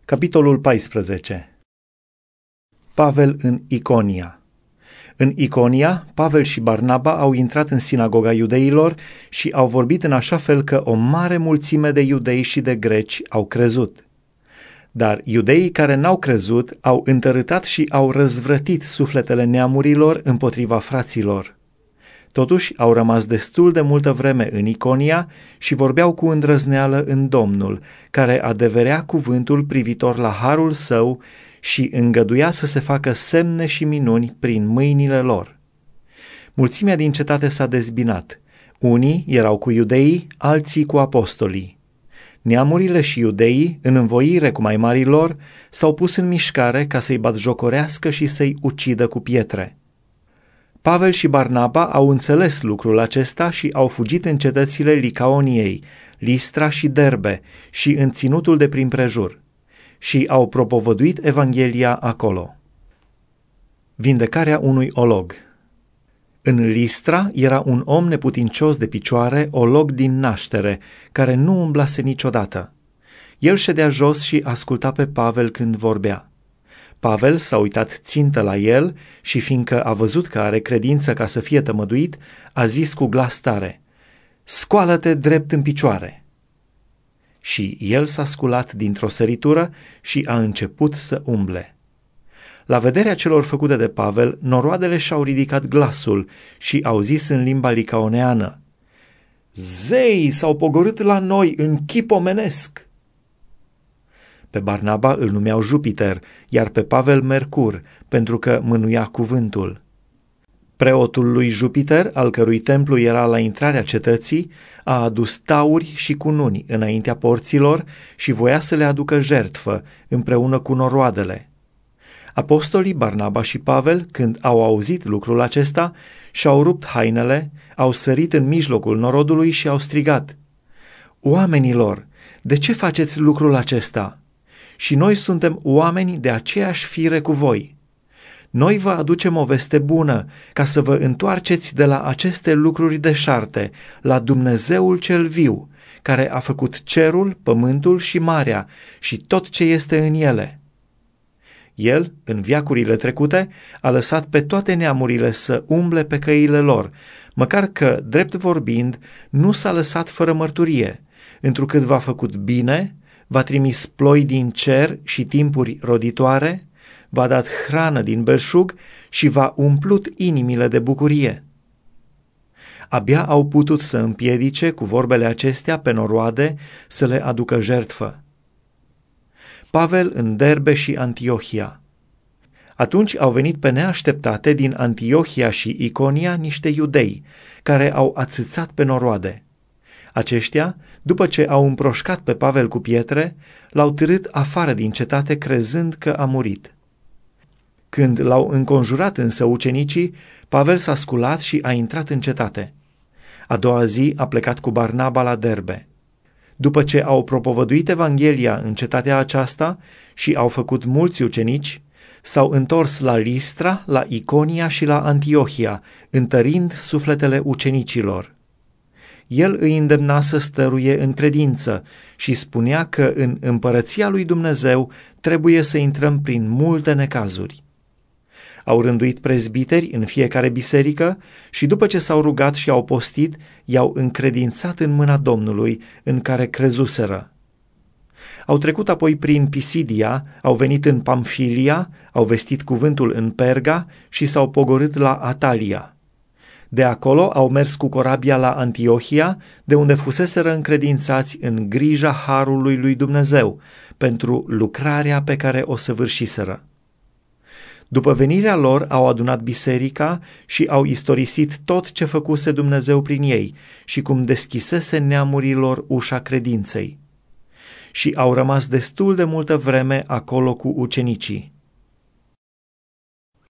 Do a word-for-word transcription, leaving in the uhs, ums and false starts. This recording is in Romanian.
Capitolul paisprezece. Pavel în Iconia. În Iconia, Pavel și Barnaba au intrat în sinagoga iudeilor și au vorbit în așa fel că o mare mulțime de iudei și de greci au crezut. Dar iudeii care n-au crezut au întărâtat și au răzvrătit sufletele neamurilor împotriva fraților. Totuși au rămas destul de multă vreme în Iconia și vorbeau cu îndrăzneală în Domnul, care adeverea cuvântul privitor la harul său și îngăduia să se facă semne și minuni prin mâinile lor. Mulțimea din cetate s-a dezbinat. Unii erau cu iudeii, alții cu apostolii. Neamurile și iudeii, în învoire cu mai marii lor, s-au pus în mișcare ca să-i batjocorească și să-i ucidă cu pietre. Pavel și Barnaba au înțeles lucrul acesta și au fugit în cetățile Licaoniei, Listra și Derbe și în ținutul de prin prejur și au propovăduit Evanghelia acolo. Vindecarea unui olog. În Listra era un om neputincios de picioare, olog din naștere, care nu umblase niciodată. El ședea jos și asculta pe Pavel când vorbea. Pavel s-a uitat țintă la el și, fiindcă a văzut că are credință ca să fie tămăduit, a zis cu glas tare: „Scoală-te drept în picioare!” Și el s-a sculat dintr-o săritură și a început să umble. La vederea celor făcute de Pavel, noroadele și-au ridicat glasul și au zis în limba licaoneană: „Zeii s-au pogorât la noi în chip omenesc!” Pe Barnaba îl numeau Jupiter, iar pe Pavel Mercur, pentru că mânuia cuvântul. Preotul lui Jupiter, al cărui templu era la intrarea cetății, a adus tauri și cununi înaintea porților și voia să le aducă jertfă împreună cu noroadele. Apostolii Barnaba și Pavel, când au auzit lucrul acesta, și-au rupt hainele, au sărit în mijlocul norodului și au strigat: „Oamenilor, de ce faceți lucrul acesta? Și noi suntem oameni de aceeași fire cu voi. Noi vă aducem o veste bună, ca să vă întoarceți de la aceste lucruri deșarte, la Dumnezeul cel viu, care a făcut cerul, pământul și marea și tot ce este în ele. El, în veacurile trecute, a lăsat pe toate neamurile să umble pe căile lor, măcar că, drept vorbind, nu s-a lăsat fără mărturie, întrucât v-a făcut bine, v-a trimis ploi din cer și timpuri roditoare, v-a dat hrană din belșug și v-a umplut inimile de bucurie.” Abia au putut să împiedice cu vorbele acestea pe noroade să le aducă jertfă. Pavel în Derbe și Antiohia. Atunci au venit pe neașteptate din Antiohia și Iconia niște iudei, care au ațățat pe noroade. Aceștia, după ce au împroșcat pe Pavel cu pietre, l-au târât afară din cetate crezând că a murit. Când l-au înconjurat însă ucenicii, Pavel s-a sculat și a intrat în cetate. A doua zi a plecat cu Barnaba la Derbe. După ce au propovăduit Evanghelia în cetatea aceasta și au făcut mulți ucenici, s-au întors la Listra, la Iconia și la Antiohia, întărind sufletele ucenicilor. El îi îndemna să stăruie în credință și spunea că în împărăția lui Dumnezeu trebuie să intrăm prin multe necazuri. Au rânduit prezbiteri în fiecare biserică și după ce s-au rugat și au postit, i-au încredințat în mâna Domnului în care crezuseră. Au trecut apoi prin Pisidia, au venit în Pamfilia, au vestit cuvântul în Perga și s-au pogorât la Atalia. De acolo au mers cu corabia la Antiohia, de unde fuseseră încredințați în grija harului lui Dumnezeu, pentru lucrarea pe care o săvârșiseră. După venirea lor au adunat biserica și au istorisit tot ce făcuse Dumnezeu prin ei și cum deschisese neamurilor ușa credinței. Și au rămas destul de multă vreme acolo cu ucenicii.